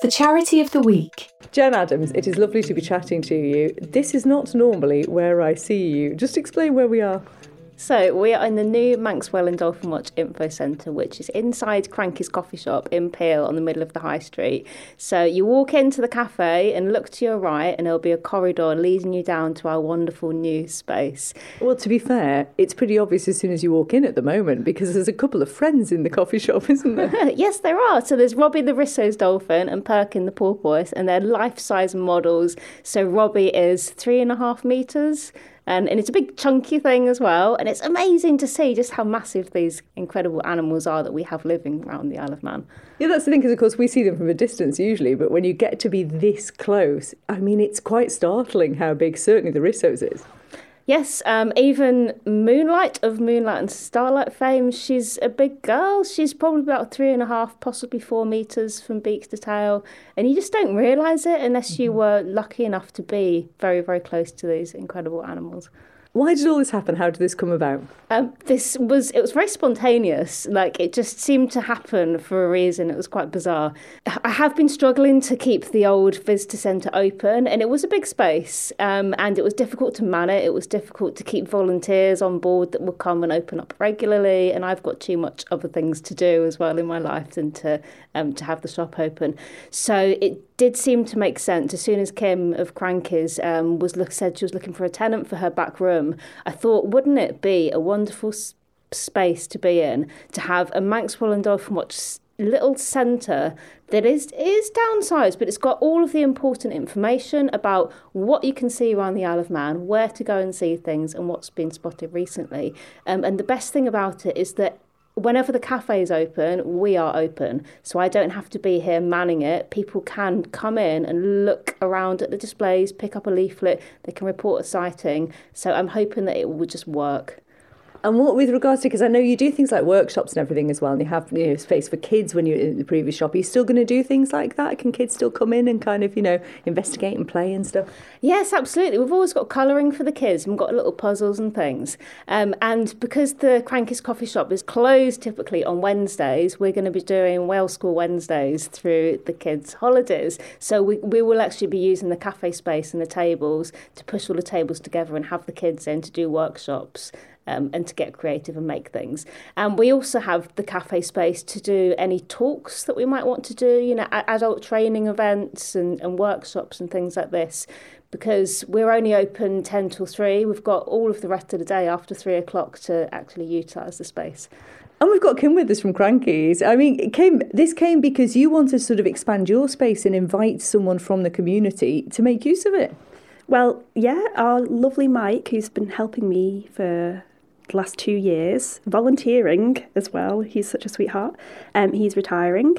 The Charity of the Week. Jen Adams, it is lovely to be chatting to you. This is not normally where I see you. Just explain where we are. So we are in the new Manxwell and Dolphin Watch Info Centre, which is inside Cranky's coffee shop in Peel on the middle of the high street. So you walk into the cafe and look to your right and there'll be a corridor leading you down to our wonderful new space. Well, to be fair, it's pretty obvious as soon as you walk in at the moment because there's a couple of friends in the coffee shop, isn't there? Yes, there are. So there's Robbie the Risso's dolphin and Perkin the porpoise, and they're life-size models. So Robbie is 3.5 metres. And it's a big chunky thing as well. And it's amazing to see just how massive these incredible animals are that we have living around the Isle of Man. Yeah, that's the thing, because of course we see them from a distance usually, but when you get to be this close, I mean, it's quite startling how big certainly the Risso's is. Yes, even Moonlight of Moonlight and Starlight fame, she's a big girl. She's probably about 3.5, possibly 4 metres from beak to tail. And you just don't realise it unless you were lucky enough to be very, very close to these incredible animals. Why did all this happen? How did this come about? It was very spontaneous. Like, it just seemed to happen for a reason. It was quite bizarre. I have been struggling to keep the old visitor centre open, and it was a big space, and it was difficult to man it. It was difficult to keep volunteers on board that would come and open up regularly, and I've got too much other things to do as well in my life than to have the shop open. So it did seem to make sense. As soon as Kim of Cranky's said she was looking for a tenant for her back room, I thought, wouldn't it be a wonderful space to be in, to have a Manxwell and Dolphin Watch little centre that is downsized, but it's got all of the important information about what you can see around the Isle of Man, where to go and see things, and what's been spotted recently. And the best thing about it is that whenever the cafe is open, we are open. So I don't have to be here manning it. People can come in and look around at the displays, pick up a leaflet, they can report a sighting. So I'm hoping that it will just work. And what with regards to, because I know you do things like workshops and everything as well, and you have space for kids when you're in the previous shop. Are you still going to do things like that? Can kids still come in and kind of, investigate and play and stuff? Yes, absolutely. We've always got colouring for the kids. We've got little puzzles and things. And because the Cranky's coffee shop is closed typically on Wednesdays, we're going to be doing Wales School Wednesdays through the kids' holidays. So we will actually be using the cafe space and the tables to push all the tables together and have the kids in to do workshops. And to get creative and make things. And we also have the cafe space to do any talks that we might want to do, adult training events and workshops and things like this. Because we're only open 10 till 3, we've got all of the rest of the day after 3 o'clock to actually utilise the space. And we've got Kim with us from Cranky's. I mean, Kim, this came because you want to sort of expand your space and invite someone from the community to make use of it. Well, yeah, our lovely Mike, who's been helping me for the last 2 years, volunteering as well. He's such a sweetheart. He's retiring,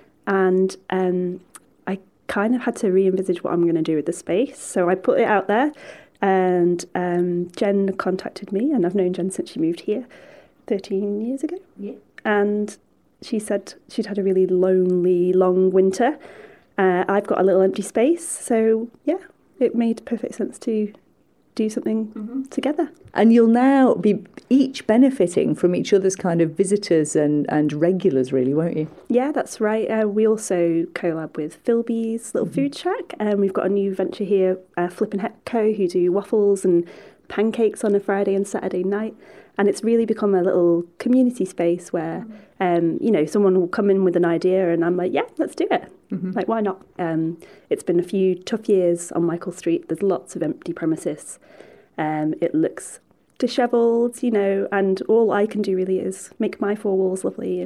and I kind of had to re-envisage what I'm going to do with the space. So I put it out there, and Jen contacted me, and I've known Jen since she moved here 13 years ago. Yeah. And she said she'd had a really lonely, long winter. I've got a little empty space, so yeah, it made perfect sense to do something together. And you'll now be each benefiting from each other's kind of visitors and regulars, really, won't you? Yeah, that's right. We also collab with Philby's Little Food Shack, and we've got a new venture here, Flip and Het Co, who do waffles and pancakes on a Friday and Saturday night. And it's really become a little community space where, someone will come in with an idea and I'm like, yeah, let's do it. Mm-hmm. Like, why not? It's been a few tough years on Michael Street. There's lots of empty premises. It looks dishevelled, and all I can do really is make my 4 walls lovely,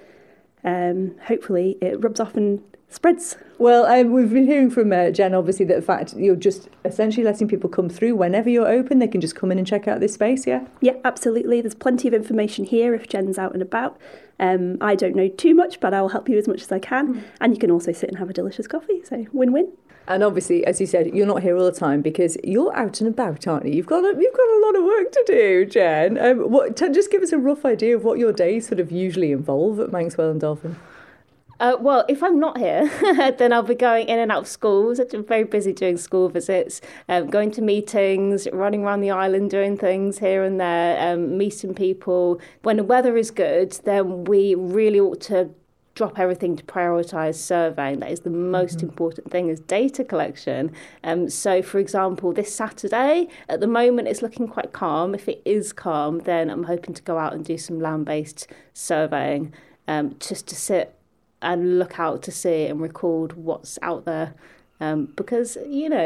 and hopefully it rubs off and spreads. Well, we've been hearing from Jen, obviously, that the fact you're just essentially letting people come through whenever you're open. They can just come in and check out this space, yeah? Yeah, absolutely. There's plenty of information here if Jen's out and about. I don't know too much, but I'll help you as much as I can. And you can also sit and have a delicious coffee, so win-win. And obviously, as you said, you're not here all the time because you're out and about, aren't you? You've got a lot of work to do, Jen. Just give us a rough idea of what your days sort of usually involve at Manxwell and Dolphin. Well, if I'm not here, then I'll be going in and out of schools. I'm very busy doing school visits, going to meetings, running around the island, doing things here and there, meeting people. When the weather is good, then we really ought to drop everything to prioritise surveying. That is the most important thing, is data collection. So, for example, this Saturday, at the moment, it's looking quite calm. If it is calm, then I'm hoping to go out and do some land-based surveying, just to sit and look out to see and record what's out there. Because,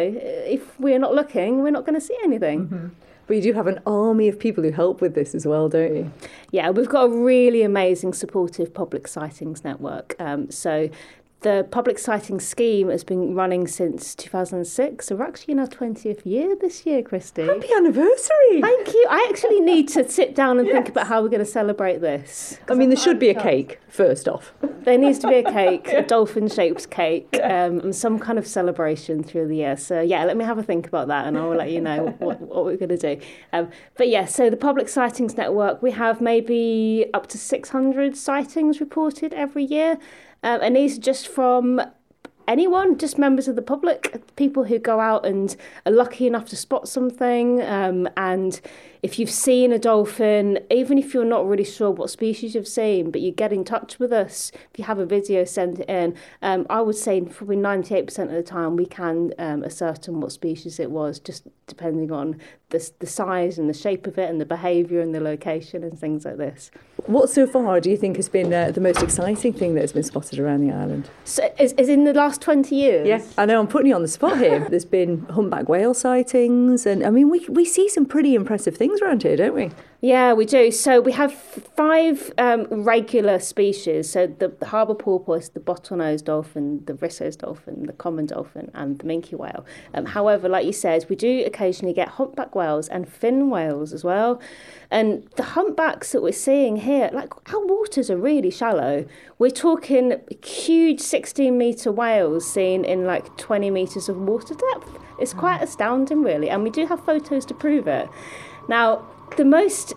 if we're not looking, we're not going to see anything. But you do have an army of people who help with this as well, don't you? Yeah, we've got a really amazing supportive public sightings network. So the public sighting scheme has been running since 2006. So we're actually in our 20th year this year, Christy. Happy anniversary! Thank you. I actually need to sit down and think about how we're going to celebrate this. I mean, there should be a cake, first off. There needs to be a cake, a dolphin-shaped cake, and some kind of celebration through the year. So, yeah, let me have a think about that, and I will let you know what we're going to do. But, yeah, so the Public Sightings Network, we have maybe up to 600 sightings reported every year. And these are just from anyone, just members of the public, people who go out and are lucky enough to spot something. And if you've seen a dolphin, even if you're not really sure what species you've seen, but you get in touch with us, if you have a video, send it in. I would say probably 98% of the time we can ascertain what species it was, just depending on the size and the shape of it and the behaviour and the location and things like this. What so far do you think has been the most exciting thing that has been spotted around the island? So, is in the last 20 years? Yeah, I know, I'm putting you on the spot here. There's been humpback whale sightings, and I mean, we see some pretty impressive things around here, don't we? Yeah, we do. So we have 5 regular species. So the harbour porpoise, the bottlenose dolphin, the Risso's dolphin, the common dolphin, and the minke whale. However, like you said, we do occasionally get humpback whales and fin whales as well. And the humpbacks that we're seeing here, like, our waters are really shallow. We're talking huge 16-metre whales seen in like 20 metres of water depth. It's quite astounding, really. And we do have photos to prove it. Now, the most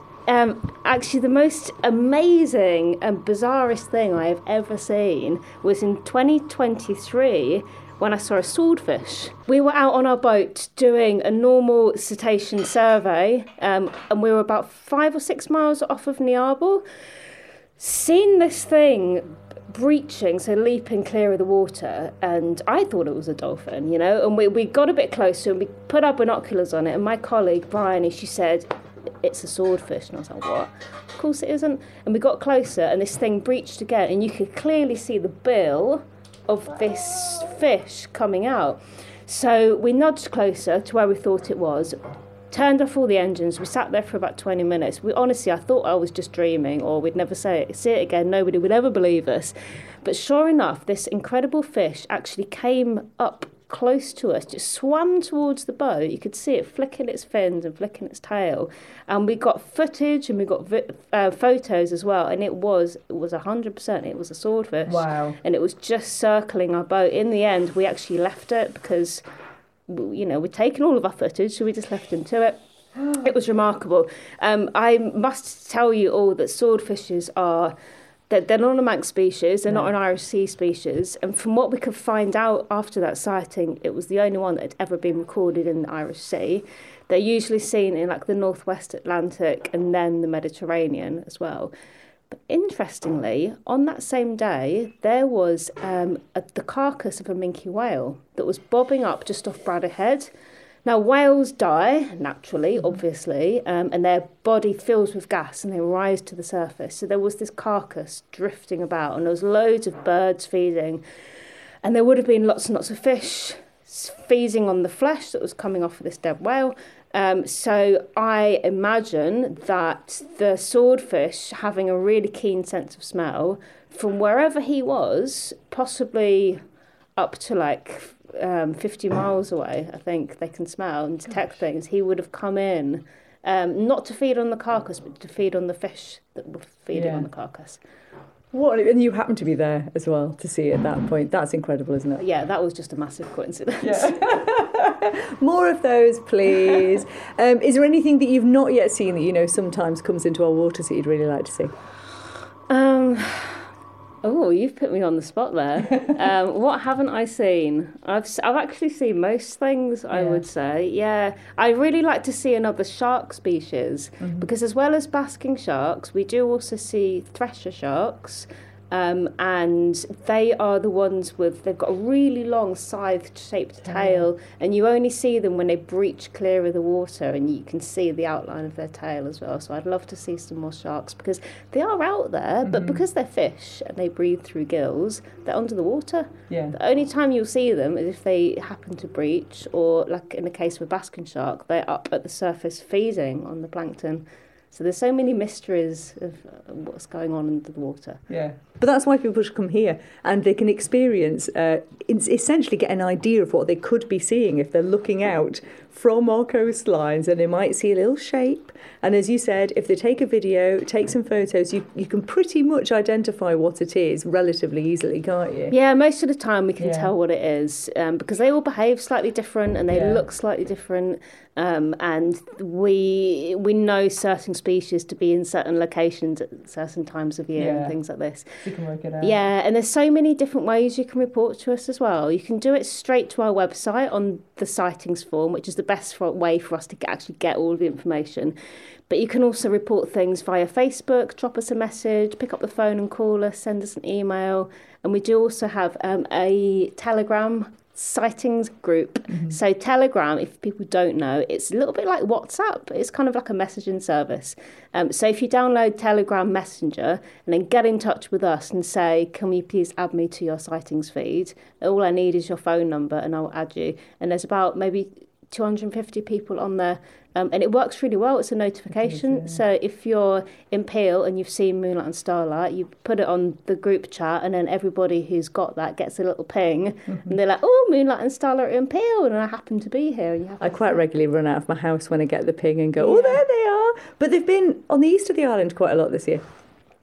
amazing and bizarrest thing I have ever seen was in 2023 when I saw a swordfish. We were out on our boat doing a normal cetacean survey, and we were about 5 or 6 miles off of Niarbor. Seen this thing breaching, so leaping clear of the water, and I thought it was a dolphin, and we got a bit closer and we put our binoculars on it, and my colleague Bryony, she said, it's a swordfish. And I was like, what? Of course it isn't. And we got closer and this thing breached again, and you could clearly see the bill of this fish coming out. So we nudged closer to where we thought it was, turned off all the engines. We sat there for about 20 minutes. I thought I was just dreaming, or we'd never see it again. Nobody would ever believe us. But sure enough, this incredible fish actually came up close to us, just swam towards the boat. You could see it flicking its fins and flicking its tail, and we got footage and we got photos as well, and it was 100%, it was a swordfish. Wow. And it was just circling our boat. In the end, we actually left it because we'd taken all of our footage, so we just left him to it. It was remarkable. I must tell you all that swordfishes are they're not a Manx species, they're not an Irish Sea species, and from what we could find out after that sighting, it was the only one that had ever been recorded in the Irish Sea. They're usually seen in like the northwest Atlantic and then the Mediterranean as well. But interestingly, on that same day, there was the carcass of a minke whale that was bobbing up just off Bradda Head. Now, whales die, naturally, obviously, and their body fills with gas and they rise to the surface. So there was this carcass drifting about, and there was loads of birds feeding. And there would have been lots and lots of fish feeding on the flesh that was coming off of this dead whale. So I imagine that the swordfish, having a really keen sense of smell, from wherever he was, possibly up to like 50 miles away, I think they can smell and detect things. He would have come in, not to feed on the carcass, but to feed on the fish that were feeding on the carcass. What? And you happened to be there as well to see it at that point. That's incredible, isn't it? Yeah, that was just a massive coincidence. Yeah. More of those, please. Is there anything that you've not yet seen that sometimes comes into our waters that you'd really like to see? Oh, you've put me on the spot there. What haven't I seen? I've actually seen most things, I would say. Yeah, I really like to see another shark species, because as well as basking sharks, we do also see thresher sharks, and they are the ones they've got a really long scythe-shaped tail, and you only see them when they breach clear of the water, and you can see the outline of their tail as well. So I'd love to see some more sharks, because they are out there, but because they're fish and they breathe through gills, they're under the water. Yeah. The only time you'll see them is if they happen to breach, or like in the case of a basking shark, they're up at the surface feeding on the plankton. So there's so many mysteries of what's going on under the water. Yeah. But that's why people should come here, and they can experience, essentially get an idea of what they could be seeing if they're looking out from our coastlines, and they might see a little shape. And as you said, if they take a video, take some photos, you can pretty much identify what it is relatively easily, can't you? Yeah, most of the time we can tell what it is, because they all behave slightly different and they look slightly different. And we know certain species to be in certain locations at certain times of year and things like this. You can work it out. Yeah, and there's so many different ways you can report to us as well. You can do it straight to our website on the sightings form, which is the best way for us to actually get all the information. But you can also report things via Facebook, drop us a message, pick up the phone and call us, send us an email. And we do also have a Telegram sightings group. So Telegram, if people don't know, it's a little bit like WhatsApp. It's kind of like a messaging service. So if you download Telegram Messenger and then get in touch with us and say, can you please add me to your sightings feed? All I need is your phone number and I'll add you. And there's about maybe 250 people on there. And it works really well. It's a notification. So if you're in Peel and you've seen Moonlight and Starlight, you put it on the group chat, and then everybody who's got that gets a little ping. And they're like, oh, Moonlight and Starlight are in Peel, and I happen to be here. And I quite regularly run out of my house when I get the ping and go, oh, there they are. But they've been on the east of the island quite a lot this year.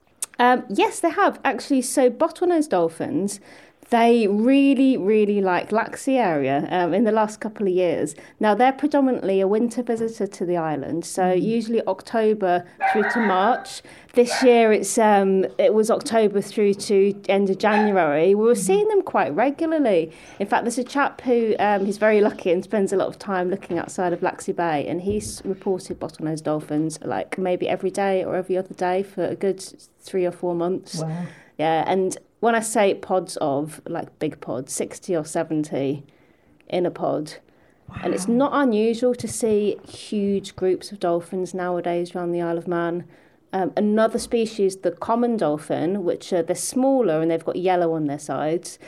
Yes, they have. Actually, so bottlenose dolphins, they really, really like Laxey area in the last couple of years. Now, they're predominantly a winter visitor to the island, so usually October through to March. This year, it was October through to end of January. We were seeing them quite regularly. In fact, there's a chap who he's very lucky and spends a lot of time looking outside of Laxey Bay, and he's reported bottlenose dolphins like maybe every day or every other day for a good 3 or 4 months. Wow. Yeah, and when I say pods of, like big pods, 60 or 70 in a pod. Wow. And it's not unusual to see huge groups of dolphins nowadays around the Isle of Man. Another species, the common dolphin, which they're smaller and they've got yellow on their sides.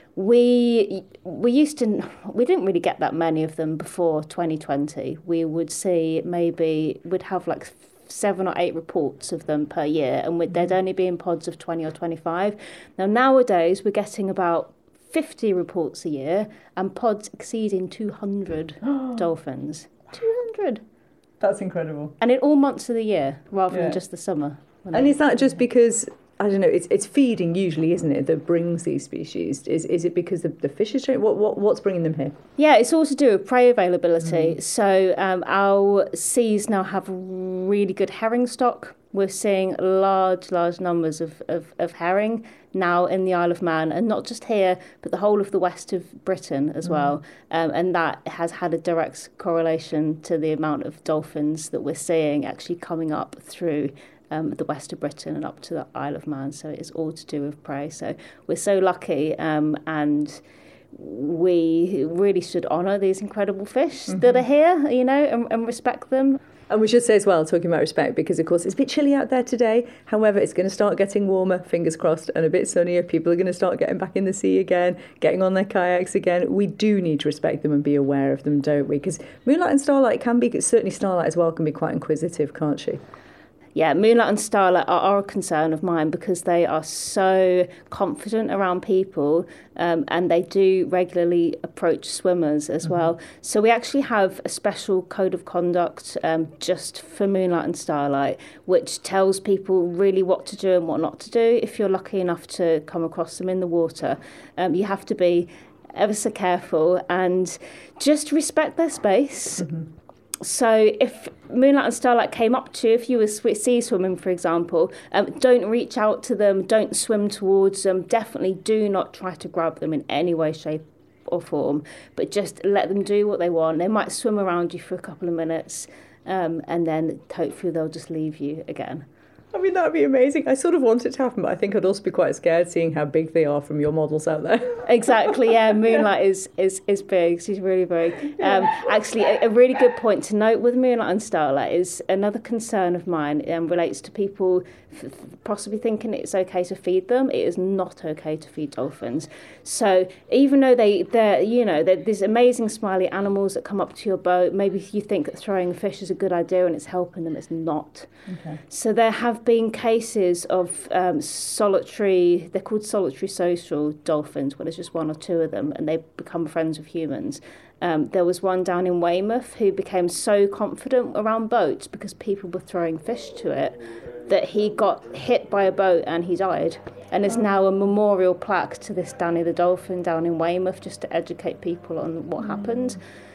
We didn't really get that many of them before 2020. We would see we'd have like 7 or 8 reports of them per year, and they'd only be in pods of 20 or 25. Now, nowadays, we're getting about 50 reports a year, and pods exceeding 200 dolphins. 200! That's incredible. And in all months of the year, rather than just the summer. And is that just because, I don't know, it's feeding usually, isn't it, that brings these species? Is it because the fish is changing? What's bringing them here? Yeah, it's all to do with prey availability. So our seas now have really good herring stock. We're seeing large numbers of herring now in the Isle of Man, and not just here, but the whole of the west of Britain as well. And that has had a direct correlation to the amount of dolphins that we're seeing actually coming up through the west of Britain and up to the Isle of Man. So it's all to do with prey. So we're so lucky, and we really should honour these incredible fish that are here, and respect them. And we should say as well, talking about respect, because of course it's a bit chilly out there today. However, it's going to start getting warmer, fingers crossed, and a bit sunnier. People are going to start getting back in the sea again, getting on their kayaks again. We do need to respect them and be aware of them, don't we? Because Moonlight and Starlight certainly Starlight as well, can be quite inquisitive, can't she? Yeah, Moonlight and Starlight are a concern of mine because they are so confident around people, and they do regularly approach swimmers as well. So we actually have a special code of conduct just for Moonlight and Starlight, which tells people really what to do and what not to do if you're lucky enough to come across them in the water. You have to be ever so careful and just respect their space. So if Moonlight and Starlight came up to you, if you were sea swimming, for example, don't reach out to them, don't swim towards them. Definitely do not try to grab them in any way, shape or form, but just let them do what they want. They might swim around you for a couple of minutes, and then hopefully they'll just leave you again. I mean, that'd be amazing. I sort of want it to happen, but I think I'd also be quite scared seeing how big they are from your models out there. Exactly, yeah. Moonlight is big. She's really big. Actually, a really good point to note with Moonlight and Starlight is another concern of mine relates to people possibly thinking it's okay to feed them. It is not okay to feed dolphins. So even though they're these amazing smiley animals that come up to your boat, maybe you think that throwing a fish is a good idea and it's helping them, it's not. Okay. So there have been cases of solitary, they're called solitary social dolphins, where there's just one or two of them and they become friends with humans. There was one down in Weymouth who became so confident around boats because people were throwing fish to it that he got hit by a boat and he died. And there's now a memorial plaque to this Danny the dolphin down in Weymouth just to educate people on what happened.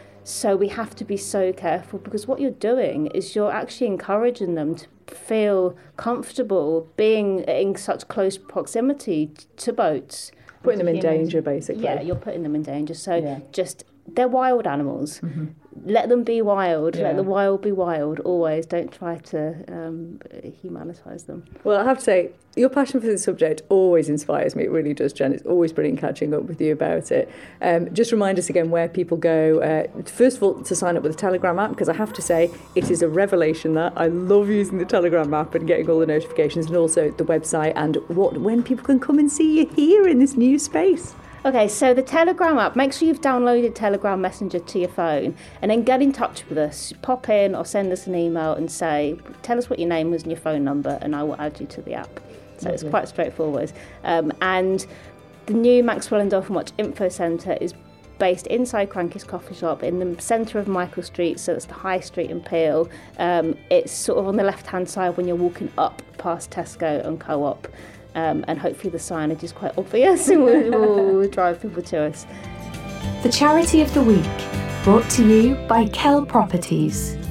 So we have to be so careful because what you're doing is you're actually encouraging them to feel comfortable being in such close proximity to boats. Putting them in danger, basically. Yeah, you're putting them in danger. So they're wild animals. Mm-hmm. Let them be wild. Yeah. Let the wild be wild. Always. Don't try to humanitise them. Well, I have to say, your passion for this subject always inspires me. It really does, Jen. It's always brilliant catching up with you about it. Just remind us again where people go. First of all, to sign up with the Telegram app, because I have to say, it is a revelation that I love using the Telegram app and getting all the notifications, and also the website and when people can come and see you here in this new space. Okay, so the Telegram app, make sure you've downloaded Telegram Messenger to your phone and then get in touch with us. Pop in or send us an email and tell us what your name was and your phone number and I will add you to the app. So It's quite straightforward. And the new Maxwell and Dolphin Watch Info Centre is based inside Cranky's Coffee Shop in the centre of Michael Street, so it's the High Street in Peel. It's sort of on the left-hand side when you're walking up past Tesco and Co-op. And hopefully the signage is quite obvious and we'll drive people to us. The Charity of the Week, brought to you by Kell Properties.